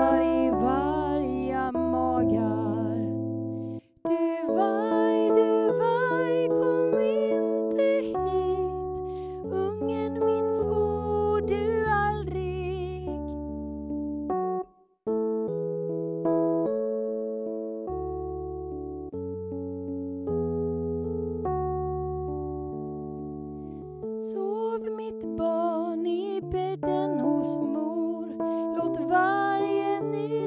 dansar i varje magar. Du varg, kom inte hit. Ungen min får du aldrig. Sov mitt barn i bädden hos mor. Låt varje ny